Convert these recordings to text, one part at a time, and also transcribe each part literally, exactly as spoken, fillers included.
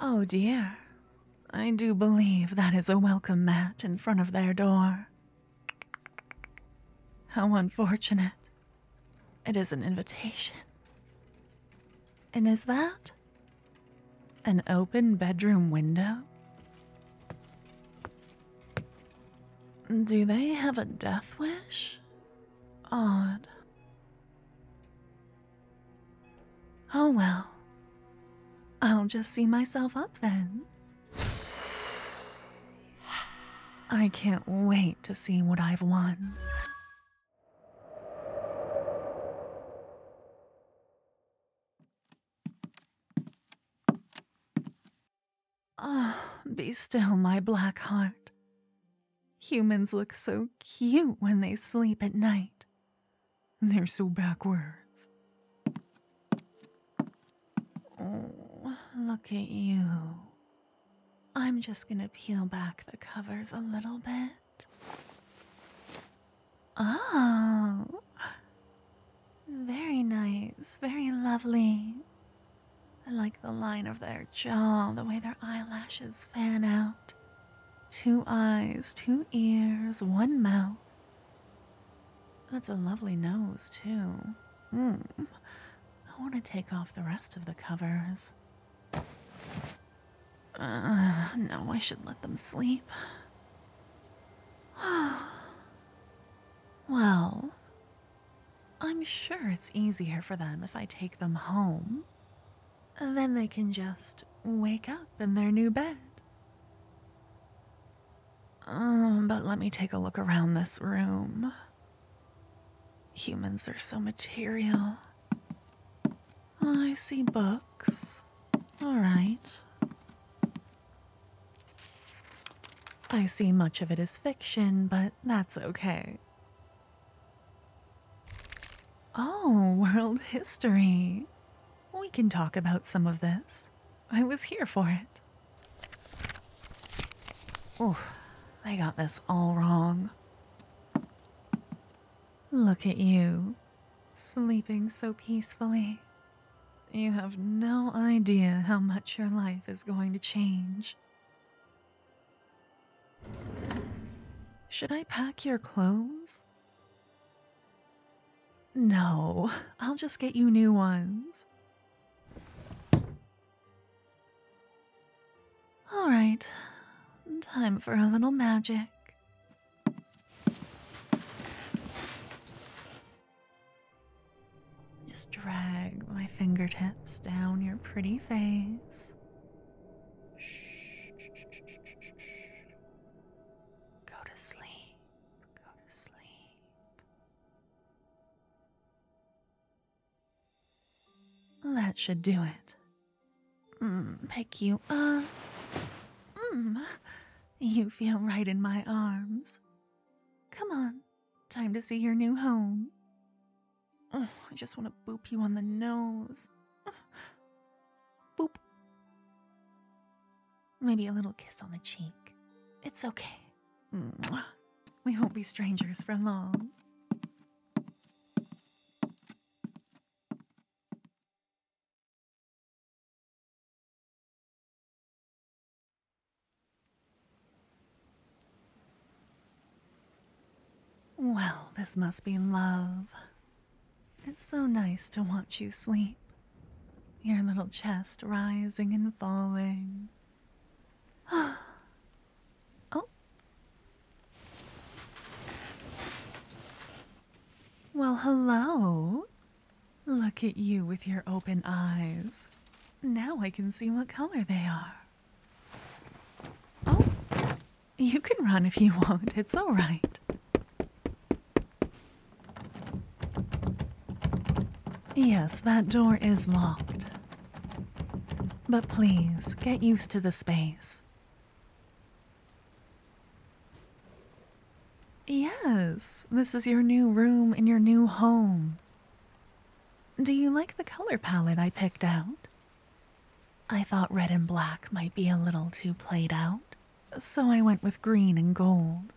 Oh dear. I do believe that is a welcome mat in front of their door. How unfortunate. It is an invitation. And is that an open bedroom window? Do they have a death wish? Odd. Oh well. I'll just see myself up then. I can't wait to see what I've won. Ah, oh, be still, my black heart. Humans look so cute when they sleep at night. They're so backwards. Oh, look at you. I'm just gonna peel back the covers a little bit. Oh, very nice, very lovely. I like the line of their jaw, the way their eyelashes fan out. Two eyes, two ears, one mouth. That's a lovely nose, too. Hmm. I want to take off the rest of the covers. Uh, no, I should let them sleep. Well, I'm sure it's easier for them if I take them home. Then they can just wake up in their new bed. Um, but let me take a look around this room. Humans are so material. I see books. All right. I see much of it is fiction, but that's okay. Oh, world history. We can talk about some of this. I was here for it. Oh, I got this all wrong. Look at you, sleeping so peacefully. You have no idea how much your life is going to change. Should I pack your clothes? No, I'll just get you new ones. All right, time for a little magic. Just drag my fingertips down your pretty face. Shh. Go to sleep. Go to sleep. That should do it. Mm, pick you up. Mm, you feel right in my arms. Come on, time to see your new home. Oh, I just want to boop you on the nose. Boop. Maybe a little kiss on the cheek. It's okay. Mwah. We won't be strangers for long. Well, this must be love. It's so nice to watch you sleep. Your little chest rising and falling. Oh. Well, hello. Look at you with your open eyes. Now I can see what color they are. Oh, you can run if you want. It's all right. Yes, that door is locked. But please, get used to the space. Yes, this is your new room in your new home. Do you like the color palette I picked out? I thought red and black might be a little too played out, so I went with green and gold.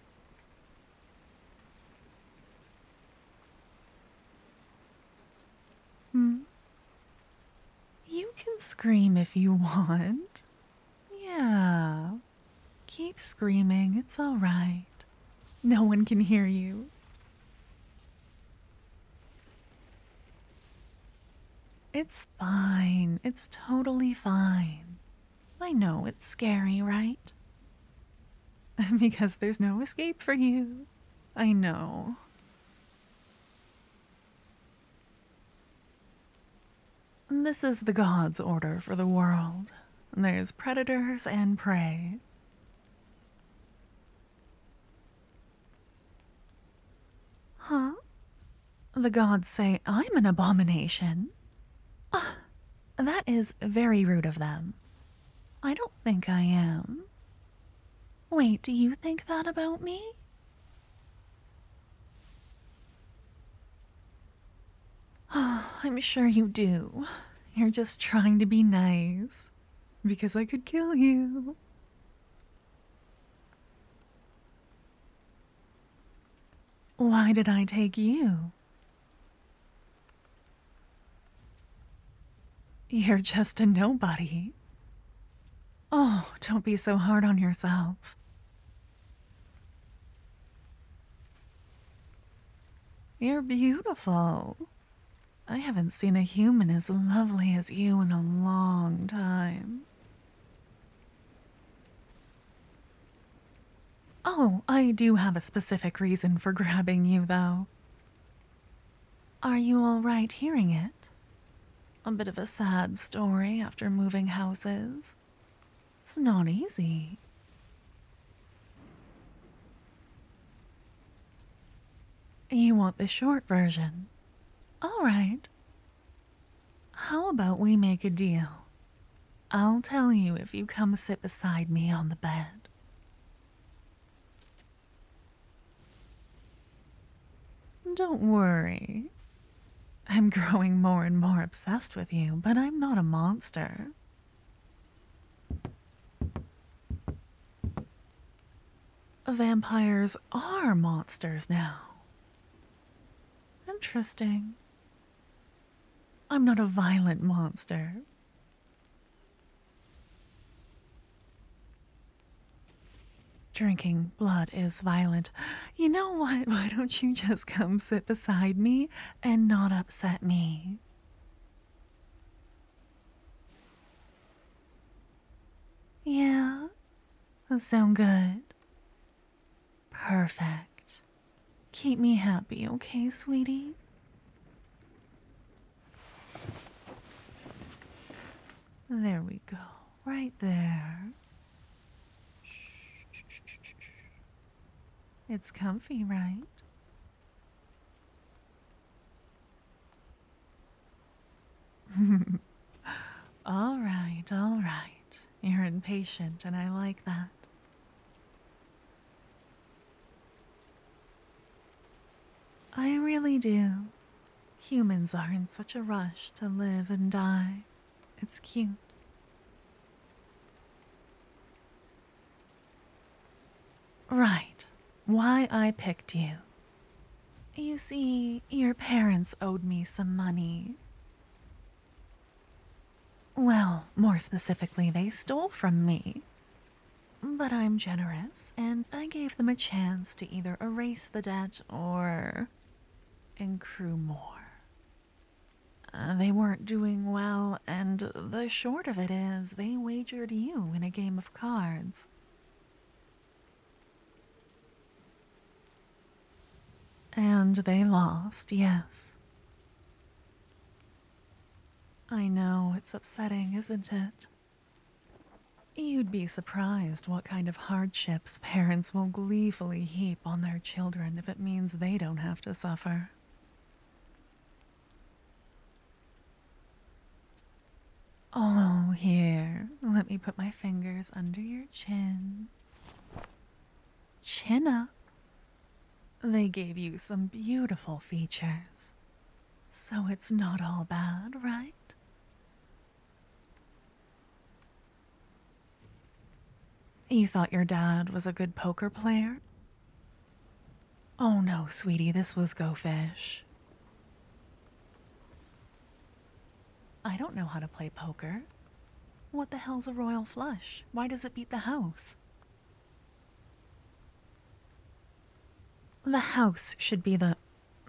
Hmm? You can scream if you want. keep screaming. It's all right. No one can hear you. It's fine. It's totally fine. I know it's scary, right? Because there's no escape for you. I know. This is the God's order for the world. There's predators and prey. Huh? The gods say I'm an abomination? Ah, that is very rude of them. I don't think I am. Wait, do you think that about me? Oh, I'm sure you do. You're just trying to be nice. Because I could kill you. Why did I take you? You're just a nobody. Oh, don't be so hard on yourself. You're beautiful. I haven't seen a human as lovely as you in a long time. Oh, I do have a specific reason for grabbing you, though. Are you all right hearing it? A bit of a sad story after moving houses. It's not easy. You want the short version? All right. How about we make a deal? I'll tell you if you come sit beside me on the bed. Don't worry. I'm growing more and more obsessed with you, but I'm not a monster. Vampires are monsters now. Interesting. I'm not a violent monster. Drinking blood is violent. You know what? Why don't you just come sit beside me and not upset me? Yeah? That sound good? Perfect. Keep me happy, okay, sweetie? There we go. Right there. It's comfy, right? All right, all right. You're impatient, and I like that. I really do. Humans are in such a rush to live and die. It's cute. Right. Why I picked you. You see, your parents owed me some money. Well, more specifically, they stole from me. But I'm generous, and I gave them a chance to either erase the debt or accrue more. Uh, they weren't doing well, and the short of it is they wagered you in a game of cards. And they lost, yes. I know, it's upsetting, isn't it? You'd be surprised what kind of hardships parents will gleefully heap on their children if it means they don't have to suffer. Oh, here, let me put my fingers under your chin. Chin up. They gave you some beautiful features. So it's not all bad, right? You thought your dad was a good poker player? Oh no, sweetie, this was Go Fish. I don't know how to play poker. What the hell's a royal flush? Why does it beat the house? The house should be the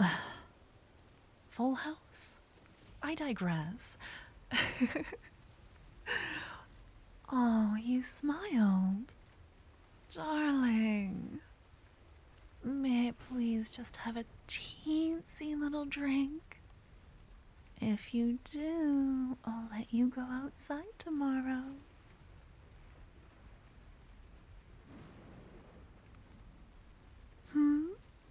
full house? I digress. Oh, you smiled. Darling. May I please just have a teensy little drink? If you do, I'll let you go outside tomorrow. Hmm?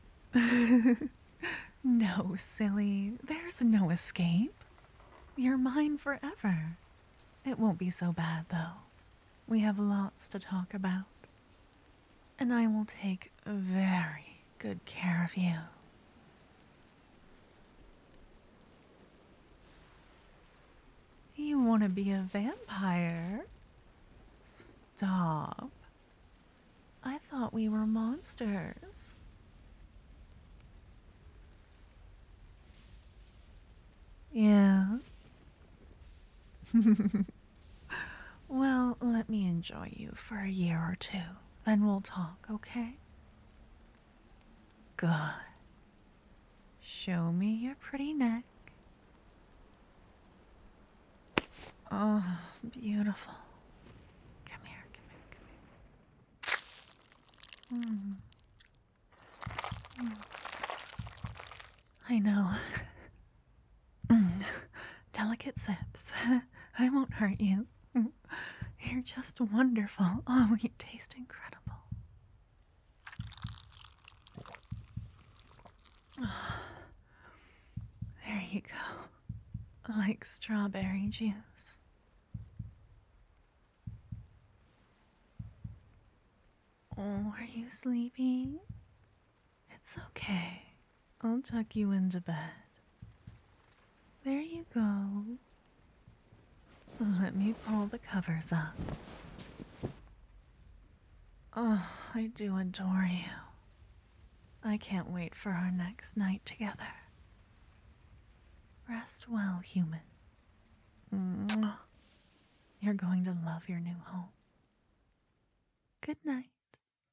No, silly. There's no escape. You're mine forever. It won't be so bad, though. We have lots to talk about. And I will take very good care of you. You want to be a vampire? Stop. I thought we were monsters. Yeah. Well, let me enjoy you for a year or two. Then we'll talk, okay? Good. Show me your pretty neck. Oh, beautiful. Come here, come here, come here. Mm. Mm. I know. Mm. Delicate sips. I won't hurt you. You're just wonderful. Oh, you taste incredible. There you go. Like strawberry juice. Oh, are you sleeping? It's okay. I'll tuck you into bed. There you go. Let me pull the covers up. Oh, I do adore you. I can't wait for our next night together. Rest well, human. Mwah. You're going to love your new home. Good night.